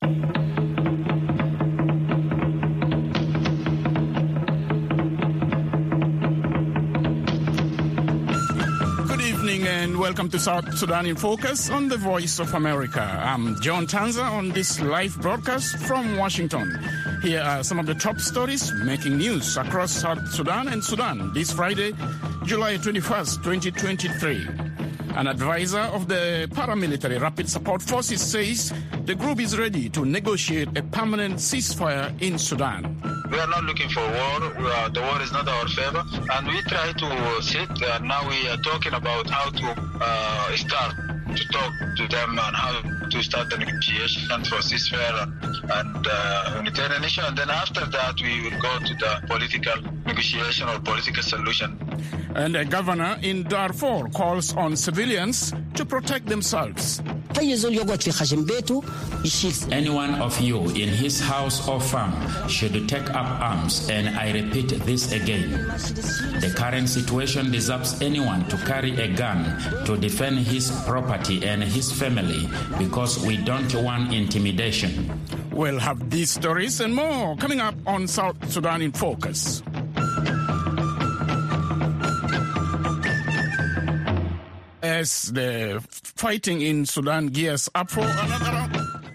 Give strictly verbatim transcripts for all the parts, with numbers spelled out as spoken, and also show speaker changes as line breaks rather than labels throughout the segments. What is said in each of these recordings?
And welcome to South Sudan in Focus on the Voice of America. I'm John Tanza on this live broadcast from Washington. Here are some of the top stories making news across South Sudan and Sudan this Friday, July twenty-first, twenty twenty-three. An advisor of the paramilitary Rapid Support Forces says the group is ready to negotiate a permanent ceasefire in Sudan.
We are not looking for war. We are, the war is not our favor. And we try to sit, and now we are talking about how to uh, start to talk to them and how to start the negotiation for ceasefire and, and uh, humanitarian issue. And then after that, we will go to the political negotiation or political solution.
And a governor in Darfur calls on civilians to protect themselves.
Anyone of you in his house or farm should take up arms, and I repeat this again. The current situation deserves anyone to carry a gun to defend his property and his family, because we don't want intimidation.
We'll have these stories and more coming up on South Sudan in Focus. As the fighting in Sudan gears up for another round.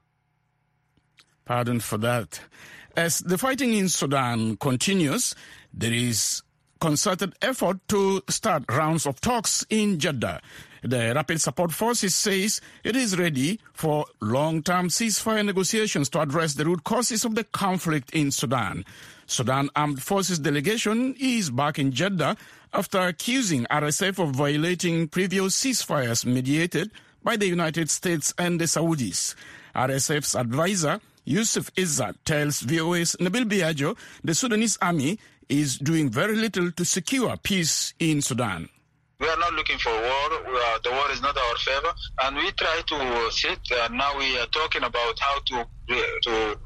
Pardon for that. As the fighting in Sudan continues, there is concerted effort to start rounds of talks in Jeddah. The Rapid Support Forces says it is ready for long-term ceasefire negotiations to address the root causes of the conflict in Sudan. Sudan Armed Forces delegation is back in Jeddah after accusing R S F of violating previous ceasefires mediated by the United States and the Saudis. R S F's advisor, Yusuf Izzat, tells V O A's Nabil Biagio the Sudanese army is doing very little to secure peace in Sudan.
We are not looking for war. We are, the war is not our favor. And we try to sit, and now we are talking about how to, to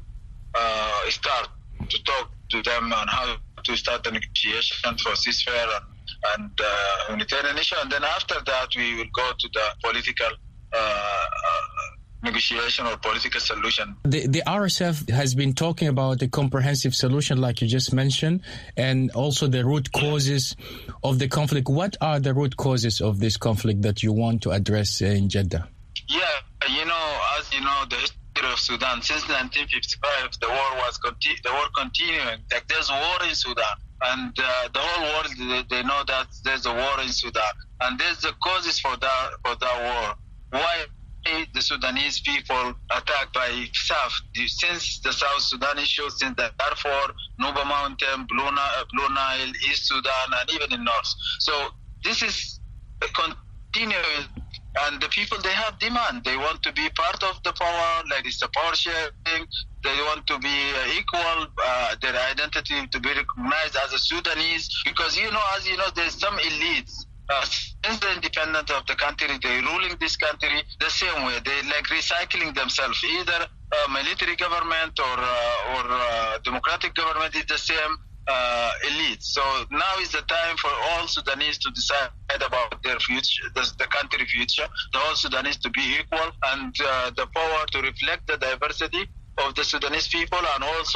uh, start to talk to them and how to start the negotiation for ceasefire and, and uh, humanitarian issue. And then after that, we will go to the political uh, uh, negotiation or political solution.
The, the R S F has been talking about a comprehensive solution, like you just mentioned, and also the root causes of the conflict. What are the root causes of this conflict that you want to address in Jeddah?
Yeah, you know, as you know, the history of Sudan since nineteen fifty-five, the war was conti- the war continuing. Like there's war in Sudan, and uh, the whole world they, they know that there's a war in Sudan, and there's the causes for that for that war. Why the Sudanese people attacked by S A F since the South Sudan issue, since the Darfur, Nuba Mountain, Blue Nile, Blue Nile, East Sudan, and even in North. So this is a continuing, and the people, they have demand. They want to be part of the power, like it's the power sharing. They want to be equal, uh, their identity to be recognized as a Sudanese, because, you know, as you know, there's some elites. Uh, since the independence of the country, they're ruling this country the same way. They like recycling themselves. Either uh, military government or uh, or uh, democratic government is the same uh, elite. So now is the time for all Sudanese to decide about their future, the, the country future. The whole Sudanese to be equal, and uh, the power to reflect the diversity of the Sudanese people, and also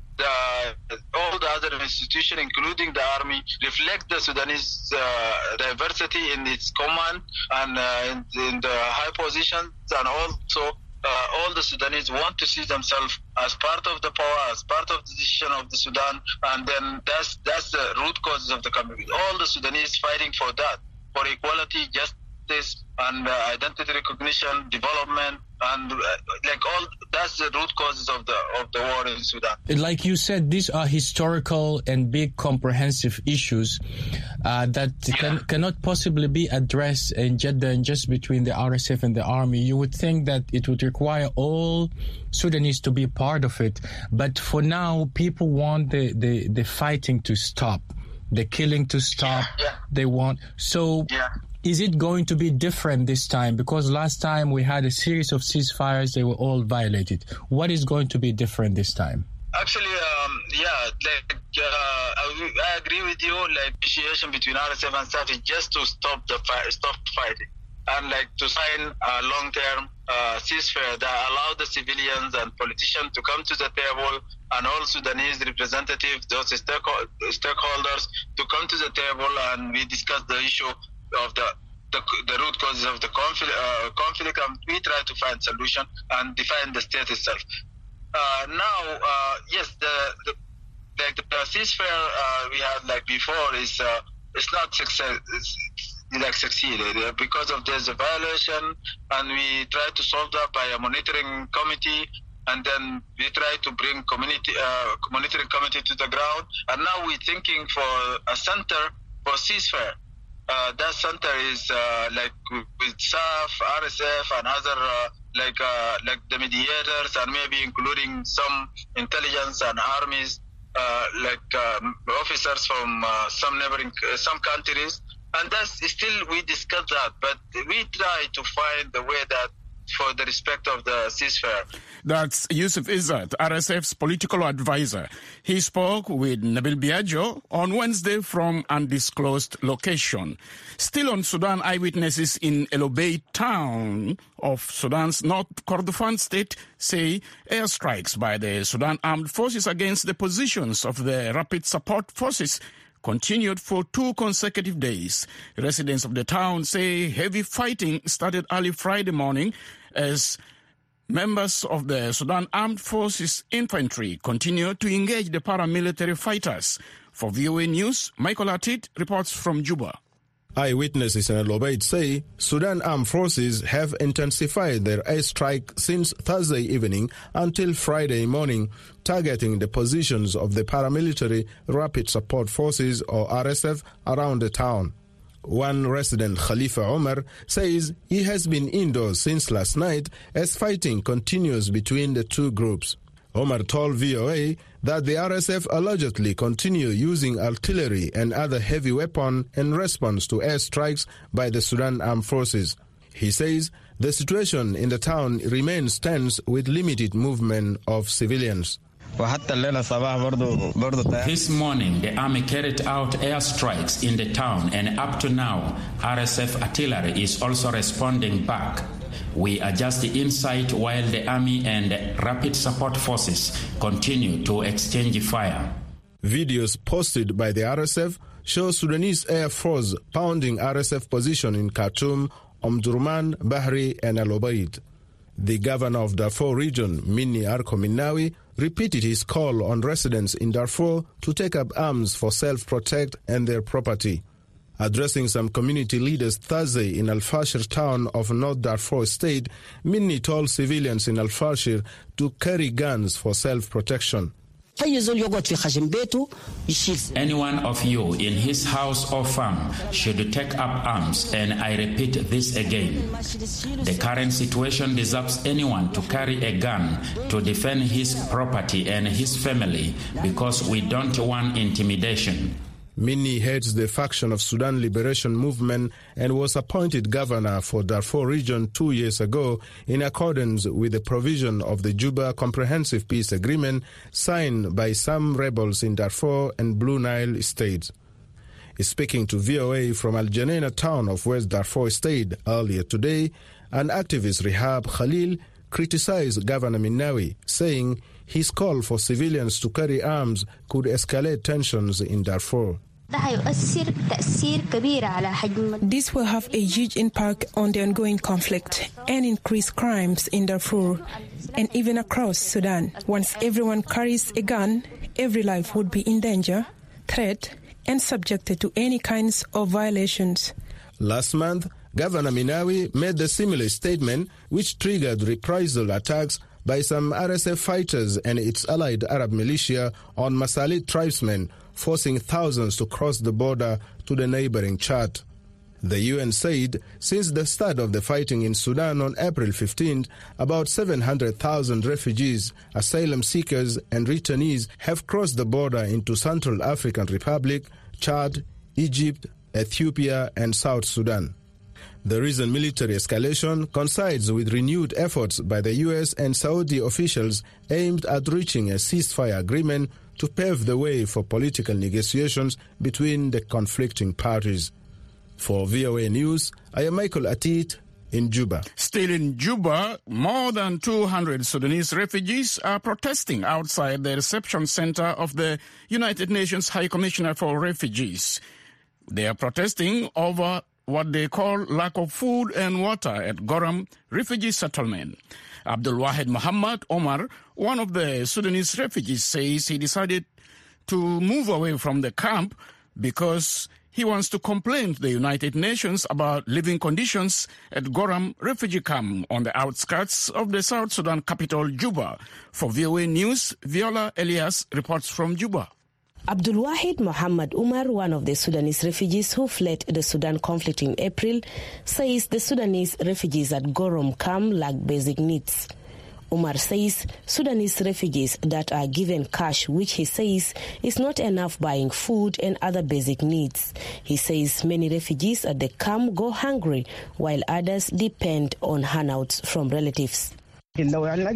The, all the other institutions, including the army, reflect the Sudanese uh, diversity in its command and uh, in, in the high positions, and also uh, all the Sudanese want to see themselves as part of the power, as part of the decision of the Sudan, and then that's that's the root causes of the conflict. All the Sudanese fighting for that, for equality, justice, and uh, identity recognition, development, and uh, like all that's the root causes of the of the war in Sudan.
Like you said, these are historical and big comprehensive issues uh, that
yeah.
can, cannot possibly be addressed in Jeddah and just between the R S F and the army. You would think that it would require all Sudanese to be part of it, but for now, people want the the, the fighting to stop, the killing to stop.
Yeah, yeah.
They want so.
Yeah.
Is it going to be different this time? Because last time we had a series of ceasefires, they were all violated. What is going to be different this time?
Actually, um, yeah, like uh, I, I agree with you. Like negotiation between R S F and S A F is just to stop the fight, stop fighting. and like to sign a long-term uh, ceasefire that allow the civilians and politicians to come to the table, and all Sudanese representatives, those stakeholders, to come to the table, and we discuss the issue of the the, the root causes of the conflict, uh, conflict, and we try to find solution and define the state itself. Uh, now, uh, yes, the the, the, the ceasefire uh, we had like before is uh, it's not success. It's, like succeeded uh, because of this violation, and we try to solve that by a monitoring committee, and then we try to bring community uh, monitoring committee to the ground, and now we're thinking for a center for ceasefire. Uh, that center is uh, like with S A F, R S F, and other uh, like uh, like the mediators, and maybe including some intelligence and armies, uh, like um, officers from uh, some neighboring uh, some countries. And that's still, we discuss that, but we try to find the way that for the respect of the ceasefire.
That's Yusuf Izzat, R S F's political advisor. He spoke with Nabil Biagio on Wednesday from undisclosed location. Still on Sudan, eyewitnesses in El Obeid town of Sudan's North Kordofan state say airstrikes by the Sudan Armed Forces against the positions of the Rapid Support Forces continued for two consecutive days. Residents of the town say heavy fighting started early Friday morning as members of the Sudan Armed Forces infantry continued to engage the paramilitary fighters. For V O A News, Michael Atit reports from Juba.
Eyewitnesses in El Obeid say Sudan Armed Forces have intensified their airstrike since Thursday evening until Friday morning, targeting the positions of the paramilitary Rapid Support Forces or R S F around the town. One resident, Khalifa Omar, says he has been indoors since last night as fighting continues between the two groups. Omar told V O A that the R S F allegedly continue using artillery and other heavy weapons in response to airstrikes by the Sudan Armed Forces. He says the situation in the town remains tense with limited movement of civilians.
This morning, the army carried out airstrikes in the town, and up to now, R S F artillery is also responding back. We are just inside while the army and Rapid Support Forces continue to exchange fire.
Videos posted by the R S F show Sudanese Air Force pounding R S F position in Khartoum, Omdurman, Bahri, and El Obeid. The governor of Darfur region, Minni Arko Minnawi, repeated his call on residents in Darfur to take up arms for self-protect and their property. Addressing some community leaders Thursday in Al-Fashir town of North Darfur state, Minni told civilians in Al-Fashir to carry guns for self-protection.
Anyone of you in his house or farm should take up arms, and I repeat this again. The current situation deserves anyone to carry a gun to defend his property and his family, because we don't want intimidation.
Minni heads the faction of Sudan Liberation Movement and was appointed governor for Darfur region two years ago in accordance with the provision of the Juba Comprehensive Peace Agreement signed by some rebels in Darfur and Blue Nile states. Speaking to V O A from Al Janeina town of West Darfur state earlier today, an activist, Rehab Khalil, criticized Governor Minnawi, saying his call for civilians to carry arms could escalate tensions in Darfur.
This will have a huge impact on the ongoing conflict and increase crimes in Darfur and even across Sudan. Once everyone carries a gun, every life would be in danger, threat, and subjected to any kinds of violations.
Last month, Governor Minnawi made the similar statement, which triggered reprisal attacks by some R S F fighters and its allied Arab militia on Masalit tribesmen, forcing thousands to cross the border to the neighboring Chad. The U N said since the start of the fighting in Sudan on April fifteenth, about seven hundred thousand refugees, asylum seekers and returnees have crossed the border into Central African Republic, Chad, Egypt, Ethiopia and South Sudan. The recent military escalation coincides with renewed efforts by the U S and Saudi officials aimed at reaching a ceasefire agreement to pave the way for political negotiations between the conflicting parties. For V O A News, I am Michael Atit in Juba.
Still in Juba, more than two hundred Sudanese refugees are protesting outside the reception center of the United Nations High Commissioner for Refugees. They are protesting over what they call lack of food and water at Goram refugee settlement. Abdul Wahid Muhammad Omar, one of the Sudanese refugees, says he decided to move away from the camp because he wants to complain to the United Nations about living conditions at Goram refugee camp on the outskirts of the South Sudan capital, Juba. For V O A News, Viola Elias reports from Juba.
Abdul Wahid Muhammad Umar, one of the Sudanese refugees who fled the Sudan conflict in April, says the Sudanese refugees at Goram camp lack basic needs. Umar says Sudanese refugees that are given cash, which he says is not enough buying food and other basic needs. He says many refugees at the camp go hungry, while others depend on handouts from relatives.
There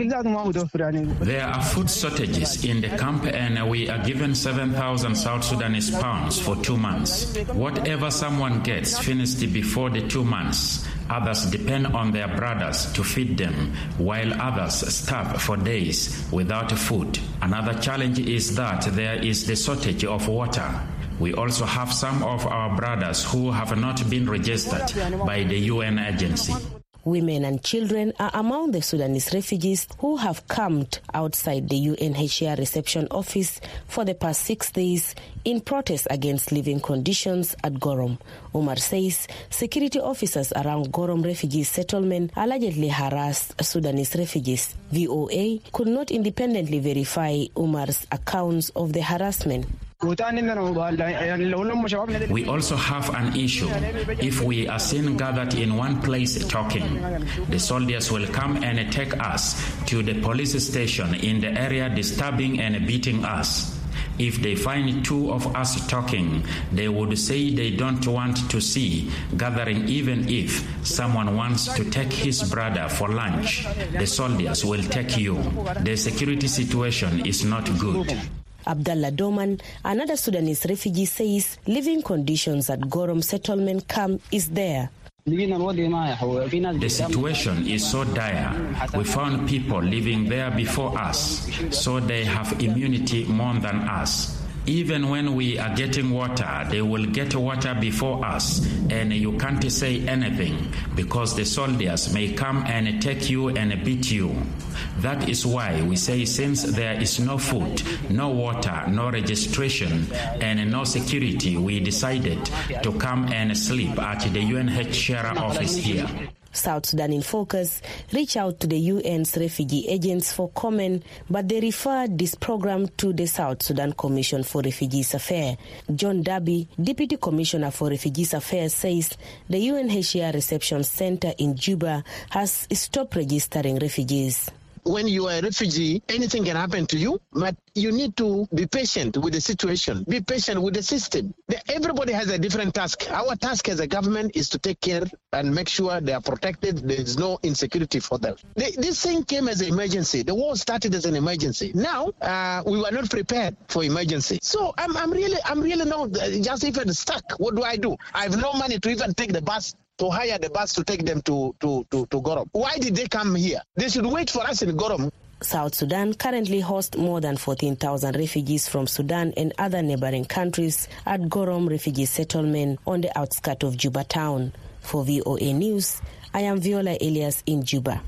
are food shortages in the camp and we are given seven thousand South Sudanese pounds for two months. Whatever someone gets finished before the two months. Others depend on their brothers to feed them, while others starve for days without food. Another challenge is that there is the shortage of water. We also have some of our brothers who have not been registered by the U N agency.
Women and children are among the Sudanese refugees who have camped outside the U N H C R reception office for the past six days in protest against living conditions at Goram. Umar says security officers around Goram refugee settlement allegedly harassed Sudanese refugees. V O A could not independently verify Umar's accounts of the harassment.
We also have an issue. If we are seen gathered in one place talking, the soldiers will come and take us to the police station in the area, disturbing and beating us. If they find two of us talking, they would say they don't want to see gathering even if someone wants to take his brother for lunch. The soldiers will take you. The security situation is not good.
Abdallah Doman, another Sudanese refugee, says living conditions at Goram settlement camp is there.
The situation is so dire. We found people living there before us, so they have immunity more than us. Even when we are getting water, they will get water before us, and you can't say anything because the soldiers may come and take you and beat you. That is why we say since there is no food, no water, no registration, and no security, we decided to come and sleep at the U N H C R office here.
South Sudan in Focus reached out to the U N's refugee agents for comment, but they referred this program to the South Sudan Commission for Refugees Affairs. John Darby, Deputy Commissioner for Refugees Affairs, says the U N H C R Reception Center in Juba has stopped registering refugees.
When you are a refugee, anything can happen to you, but you need to be patient with the situation, be patient with the system. Everybody has a different task. Our task as a government is to take care and make sure they are protected. There is no insecurity for them. This thing came as an emergency. The war started as an emergency. Now, uh, we were not prepared for emergency. So I'm, I'm really, I'm really not just even stuck. What do I do? I have no money to even take the bus, to hire the bus to take them to, to, to, to Goram. Why did they come here? They should wait for us in Goram.
South Sudan currently hosts more than fourteen thousand refugees from Sudan and other neighboring countries at Goram refugee settlement on the outskirts of Juba town. For V O A News, I am Viola Elias in Juba.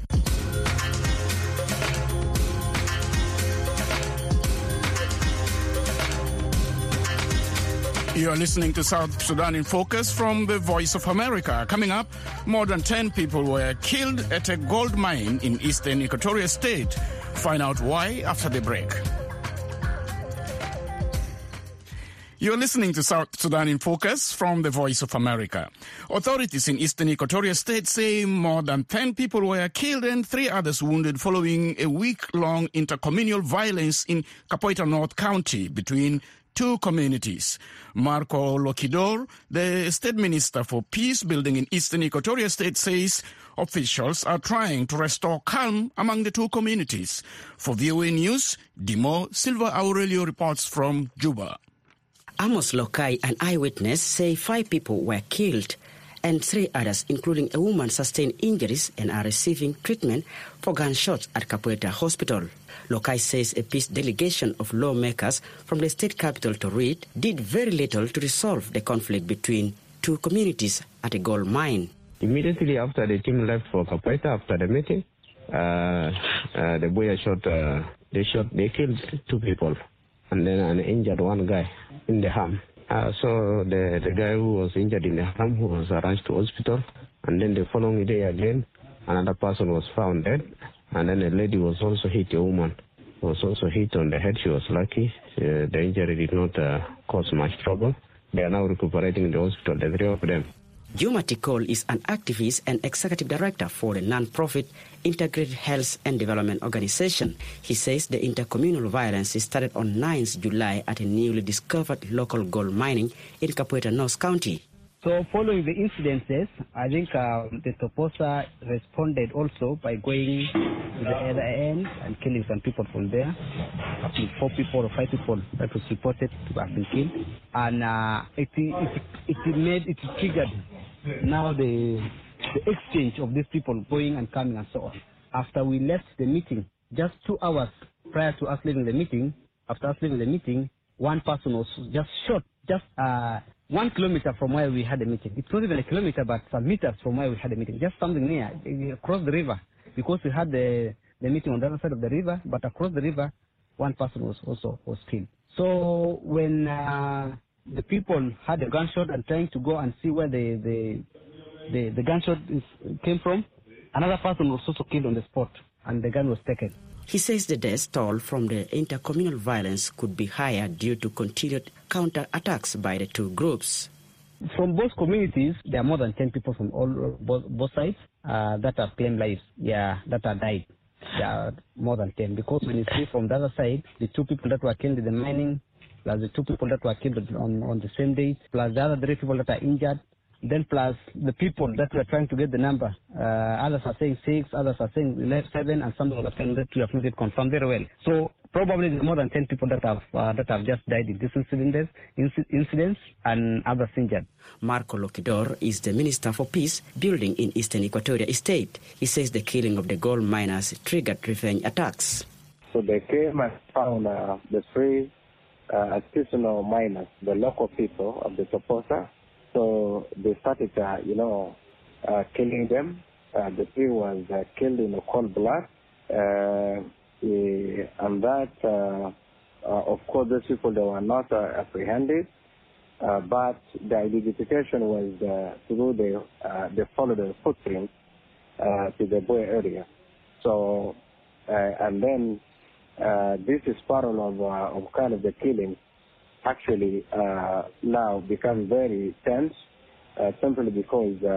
You are listening to South Sudan in Focus from the Voice of America. Coming up, more than ten people were killed at a gold mine in eastern Equatoria State. Find out why after the break. You're listening to South Sudan in Focus from the Voice of America. Authorities in eastern Equatoria State say more than ten people were killed and three others wounded following a week-long intercommunal violence in Capoeira North County between two communities. Marco Lokidor, the State Minister for Peace Building in eastern Equatoria State, says officials are trying to restore calm among the two communities. For V O A News, Dimo Silva Aurelio reports from Juba.
Amos Lokai, an eyewitness, say five people were killed and three others, including a woman, sustained injuries and are receiving treatment for gunshots at Capoeira Hospital. Lokai says a peace delegation of lawmakers from the state capital to Reed did very little to resolve the conflict between two communities at a gold mine.
Immediately after the team left for Capoeira, after the meeting, uh, uh, the boy shot, uh, they shot, they killed two people and then and injured one guy in the arm. Uh, so the, the guy who was injured in the arm who was rushed to hospital, and then the following day again, another person was found dead, and then a lady was also hit, a woman was also hit on the head. She was lucky. Uh, the injury did not uh, cause much trouble. They are now recuperating in the hospital, the three of them.
Juma Tikol is an activist and executive director for the non-profit Integrated Health and Development Organization. He says the intercommunal violence started on ninth July at a newly discovered local gold mining in Capoeira North County.
So following the incidences, I think uh, the Toposa responded also by going to the other end and killing some people from there. I think four people or five people that was reported to have been killed. And uh, it, it, it made, it triggered now the, the exchange of these people going and coming and so on. After we left the meeting, just two hours prior to us leaving the meeting, after us leaving the meeting, one person was just shot, just uh, one kilometer from where we had a meeting. It's not even a kilometer, but some meters from where we had a meeting. Just something near, across the river, because we had the, the meeting on the other side of the river, but across the river, one person was also was killed. So when uh, the people had a gunshot and trying to go and see where the the, the, the gunshot is, came from, another person was also killed on the spot, and the gun was taken.
He says the death toll from the intercommunal violence could be higher due to continued counter-attacks by the two groups.
From both communities, there are more than ten people from all both, both sides uh, that have claimed lives, yeah, that have died. There are more than ten, because when you see from the other side, the two people that were killed in the mining, plus the two people that were killed on, on the same day, plus the other three people that are injured, then plus the people that were trying to get the number. Uh, others are saying six, others are saying seven, and some of the that we have not yet confirmed very well. So probably more than ten people that have uh, that have just died in these incidents, incidents and others injured.
Marco Loquidor is the Minister for Peace Building in Eastern Equatoria State. He says the killing of the gold miners triggered revenge attacks.
So they came and found uh, the three uh, artisanal miners, the local people of the Toposa. So they started, uh, you know, uh, killing them. Uh, the three was uh, killed in a cold blood. Uh, and that, uh, uh, of course, those people, they were not uh, apprehended. Uh, but the identification was uh, through the, uh, they followed the footprint uh, to the Boy area. So, uh, and then uh, this is part of, uh, of kind of the killing. Actually uh, now become very tense, uh, simply because uh,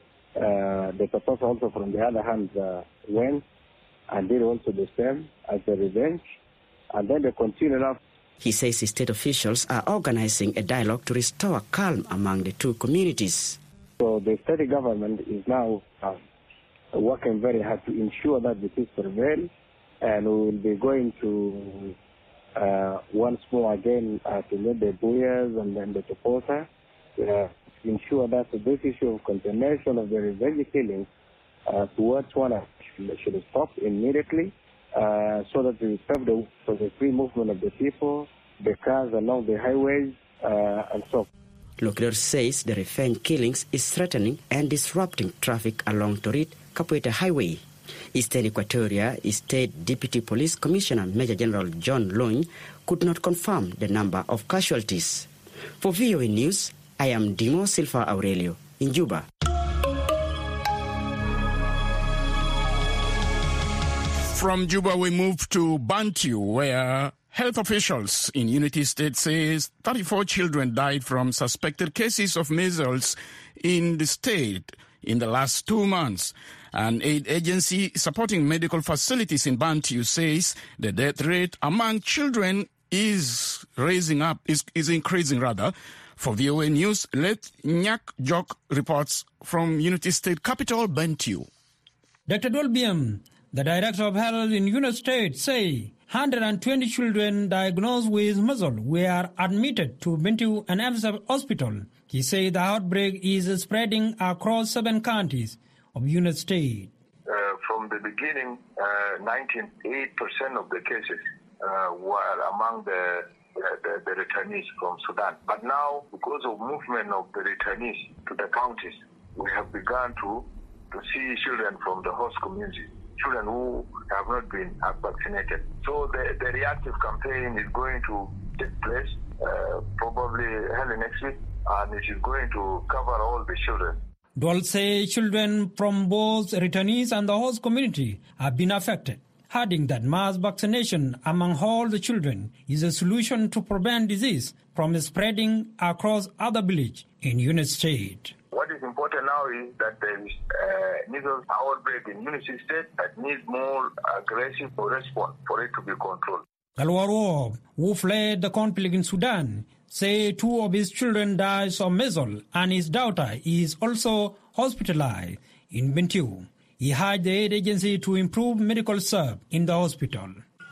uh, the Toposa also from the other hand uh, went and did also the same as a revenge, and then they continue now.
He says state officials are organizing a dialogue to restore calm among the two communities.
So the state government is now uh, working very hard to ensure that the peace prevails, and we will be going to Uh, once more again uh, to meet the Buyers and then the Toposa uh, to ensure that this issue of continuation of the revenge killing uh, towards one should, should stop immediately uh, so that we serve the, for the free movement of the people, the cars along the highways, uh, and so forth.
Lockyer says the revenge killings is threatening and disrupting traffic along Torit Capoeira Highway. Eastern Equatoria State Deputy Police Commissioner Major General John Loin could not confirm the number of casualties. For V O A News, I am Dimo Silva Aurelio in Juba.
From Juba, we move to Bantu, where health officials in Unity State says thirty-four children died from suspected cases of measles in the state in the last two months. An aid agency supporting medical facilities in Bantu says the death rate among children is raising up, is, is increasing rather. For V O A News, let Nyak Jok reports from Unity State capital, Bantu.
Doctor Dolbium, the Director of Health in Unity State, say hundred twenty children diagnosed with measles were admitted to Bentiu and F S F Hospital. He said the outbreak is spreading across seven counties of Unit State.
Uh, from the beginning, uh, ninety-eight percent of the cases uh, were among the, the, the returnees from Sudan. But now, because of movement of the returnees to the counties, we have begun to, to see children from the host community, children who have not been vaccinated. So the, the reactive campaign is going to take place uh, probably early next week, and it is going to cover all the children.
Dole say children from both returnees and the host community have been affected, adding that mass vaccination among all the children is a solution to prevent disease from spreading across other villages in Unit State.
What is important now is that there is a measles outbreak in Unit State that needs more aggressive response for it to be controlled.
Galwaro, who fled the conflict in Sudan, say two of his children died of measles and his daughter is also hospitalized in Bentiu. He urged the aid agency to improve medical service in the hospital.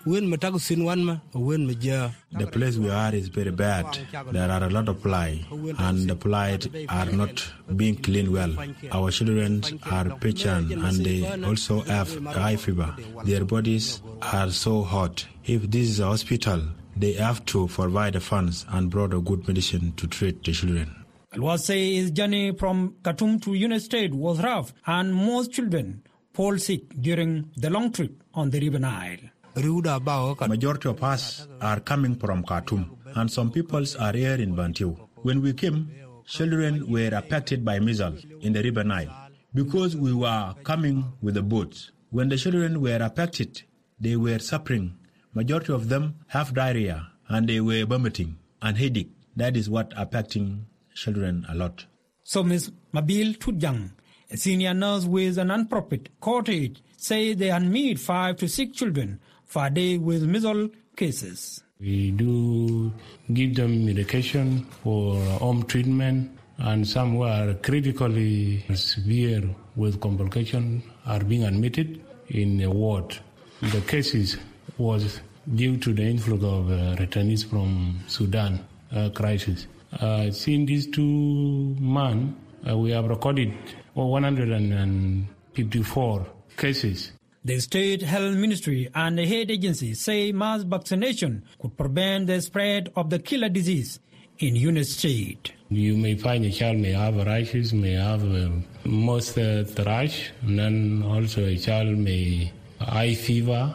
The place we are is very bad. There are a lot of flies, and the flies are not being cleaned well. Our children are patient, and they also have high fever. Their bodies are so hot. If this is a hospital, they have to provide the funds and brought a good medicine to treat the children.
Alwa say his journey from Khartoum to Unit State was rough, and most children fall sick during the long trip on the River Nile.
Majority of us are coming from Khartoum, and some people are here in Bentiu. When we came, children were affected by measles in the River Nile because we were coming with the boats. When the children were affected, they were suffering. Majority of them have diarrhea, and they were vomiting and headache. That is what affecting children a lot.
So Miz Mabil Tudjang, a senior nurse with a non-profit cottage, say they admit five to six children for a day with measles cases.
We do give them medication for home treatment, and some who are critically severe with complications are being admitted in a ward. The cases was due to the influx of uh, returnees from Sudan uh, crisis. Uh, in these two months, uh, we have recorded one hundred fifty-four cases.
The State Health Ministry and the aid agency say mass vaccination could prevent the spread of the killer disease in Unit State.
You may find a child may have rashes, may have uh, most uh, thrush, and then also a child may high fever,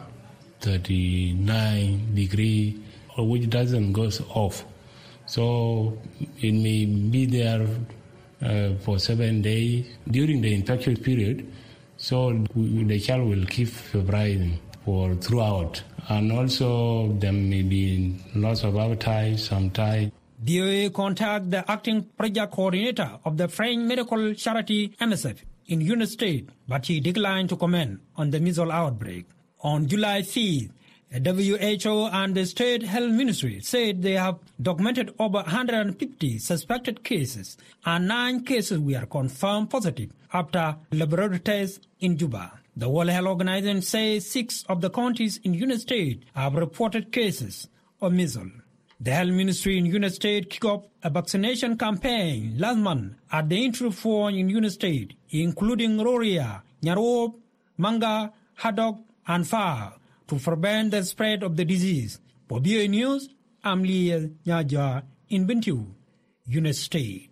thirty-nine degree, which doesn't go off. So it may be there uh, for seven days during the infectious period. So the child will keep febrile for throughout. And also there may be loss of appetite, sometimes.
D O A contact the acting project coordinator of the French medical charity M S F in Unit State, but he declined to comment on the measles outbreak. On July fifth, the W H O and the State Health Ministry said they have documented over one hundred fifty suspected cases, and nine cases were confirmed positive after laboratory tests in Juba. The World Health Organization says six of the counties in Unit State have reported cases of measles. The Health Ministry in Unit State kicked off a vaccination campaign last month at the entry point in Unit State, including Roria, Nyarob, Manga, Haddock, and Far, to prevent the spread of the disease. For B O A News, I'm Leah Nyaja in Bentiu, Unit State.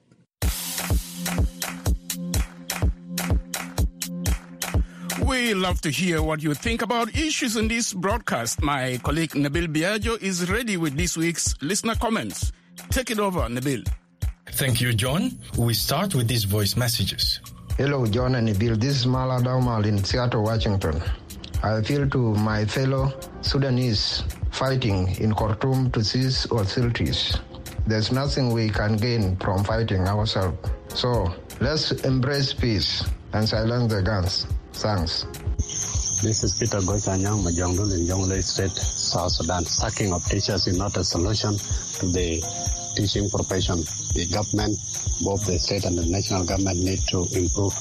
We love to hear what you think about issues in this broadcast. My colleague Nabil Biagio is ready with this week's listener comments. Take it over, Nabil.
Thank you, John. We start with these voice messages.
Hello, John and Nabil. This is Mala Daumal in Seattle, Washington. I appeal to my fellow Sudanese fighting in Khartoum to cease hostilities. There's nothing we can gain from fighting ourselves. So let's embrace peace and silence the guns. Thanks.
This is Peter Gochanyang, Majongdul in Jonglei State, South Sudan. Sacking of teachers is not a solution to the teaching profession. The government, both the state and the national government, need to improve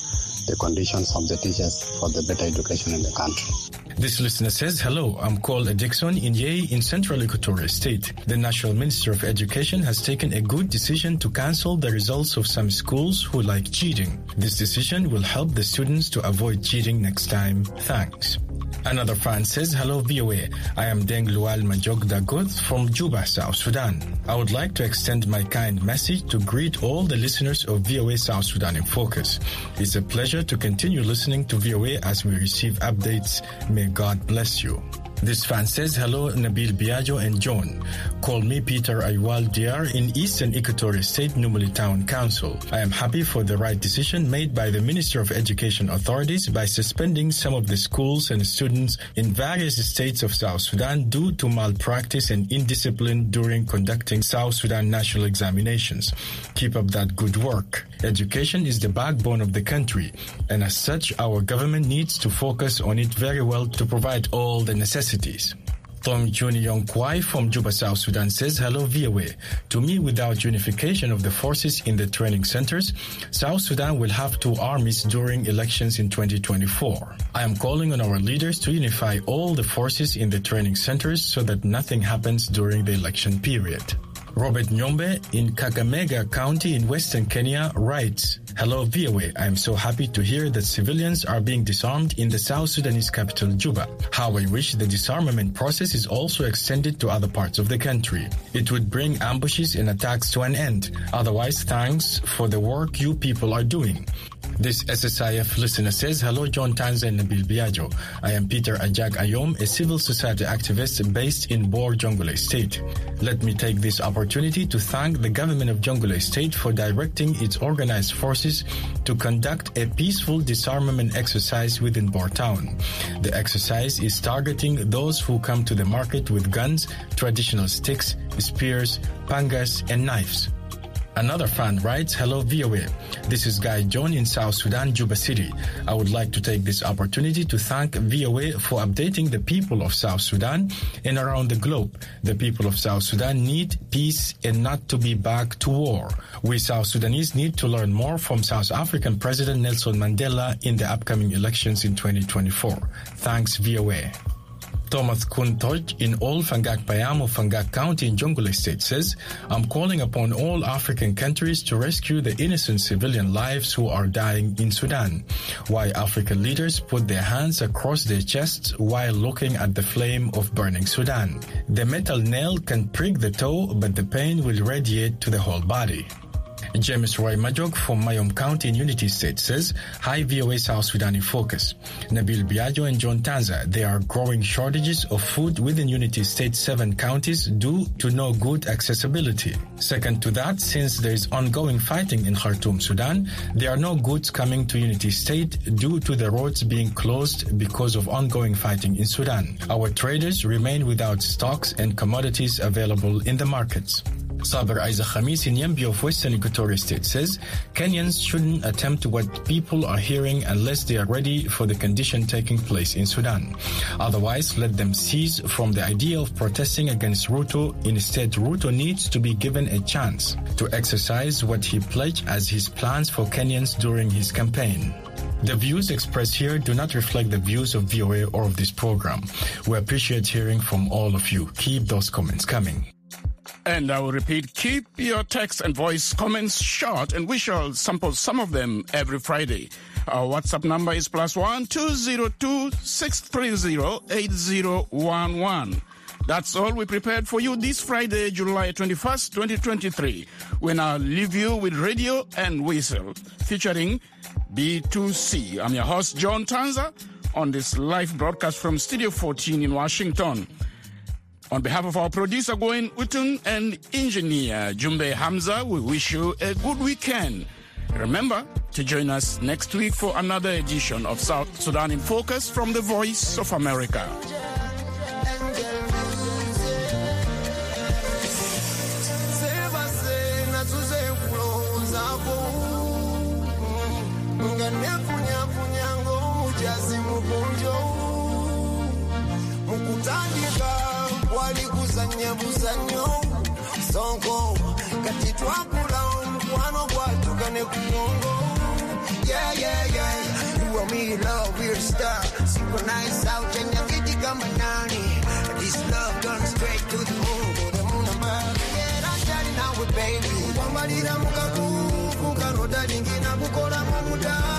the conditions of the teachers for the better education in the country.
This listener says, hello, I'm called Dixon Inyei in Central Equatoria State. The National Minister of Education has taken a good decision to cancel the results of some schools who like cheating. This decision will help the students to avoid cheating next time. Thanks. Another fan says, hello V O A. I am Deng Lual Majok Dagoth from Juba, South Sudan. I would like to extend my kind message to greet all the listeners of V O A South Sudan in Focus. It's a pleasure to continue listening to V O A as we receive updates. May God bless you. This fan says, hello, Nabil Biagio and John. Call me Peter Aywal Diar in Eastern Equatoria State, Numuli Town Council. I am happy for the right decision made by the Minister of Education authorities by suspending some of the schools and students in various states of South Sudan due to malpractice and indiscipline during conducting South Sudan national examinations. Keep up that good work. Education is the backbone of the country, and as such, our government needs to focus on it very well to provide all the necessities. Tom Juni Yong Kwai from Juba, South Sudan says, hello V O A. To me, without unification of the forces in the training centers, South Sudan will have two armies during elections in twenty twenty-four. I am calling on our leaders to unify all the forces in the training centers so that nothing happens during the election period. Robert Nyombe in Kakamega County in Western Kenya writes, hello V O A. I am so happy to hear that civilians are being disarmed in the South Sudanese capital Juba. How I wish the disarmament process is also extended to other parts of the country. It would bring ambushes and attacks to an end. Otherwise, thanks for the work you people are doing. This S S I F listener says, hello John Tanza and Nabil Biagio. I am Peter Ajag Ayom, a civil society activist based in Bor, Jonglei State. Let me take this opportunity to thank the government of Jonglei State for directing its organized forces to conduct a peaceful disarmament exercise within Bor Town. The exercise is targeting those who come to the market with guns, traditional sticks, spears, pangas, and knives. Another fan writes, hello V O A. This is Guy John in South Sudan, Juba City. I would like to take this opportunity to thank V O A for updating the people of South Sudan and around the globe. The people of South Sudan need peace and not to be back to war. We South Sudanese need to learn more from South African President Nelson Mandela in the upcoming elections in twenty twenty-four. Thanks V O A. Thomas Kuntoj in Old Fangak Payamo, Fangak County in Jonglei State says, I'm calling upon all African countries to rescue the innocent civilian lives who are dying in Sudan. Why African leaders put their hands across their chests while looking at the flame of burning Sudan. The metal nail can prick the toe, but the pain will radiate to the whole body. James Roy Majok from Mayom County in Unity State says, hi V O A South Sudan in Focus. Nabil Biagio and John Tanza, there are growing shortages of food within Unity State's seven counties due to no good accessibility. Second to that, since there is ongoing fighting in Khartoum, Sudan, there are no goods coming to Unity State due to the roads being closed because of ongoing fighting in Sudan. Our traders remain without stocks and commodities available in the markets. Saber Isaac Khamis in Yambi of Western Equatoria State says, Kenyans shouldn't attempt what people are hearing unless they are ready for the condition taking place in Sudan. Otherwise, let them cease from the idea of protesting against Ruto. Instead, Ruto needs to be given a chance to exercise what he pledged as his plans for Kenyans during his campaign. The views expressed here do not reflect the views of V O A or of this program. We appreciate hearing from all of you. Keep those comments coming.
And I will repeat, keep your text and voice comments short, and we shall sample some of them every Friday. Our WhatsApp number is plus one two zero two six three zero eight zero one one. That's all we prepared for you this Friday, July twenty-first, twenty twenty-three. We now leave you with Radio and Whistle, featuring B two C. I'm your host, John Tanza, on this live broadcast from Studio fourteen in Washington. On behalf of our producer, Gwen Utun, and engineer, Jumbe Hamza, we wish you a good weekend. Remember to join us next week for another edition of South Sudan in Focus from the Voice of America.
Walikuzanya buzanyo songo kati twakula omukwano gwatukane ku ngongo Yeah, yeah, yeah. You and me, love, we're a star. Synchronize out and you get the gamanani. This love gone straight to the moon. To the moon and back. Yeah, I'm starting out with baby. Somebody that muka kuku. Kanota dingina kukola mamuda.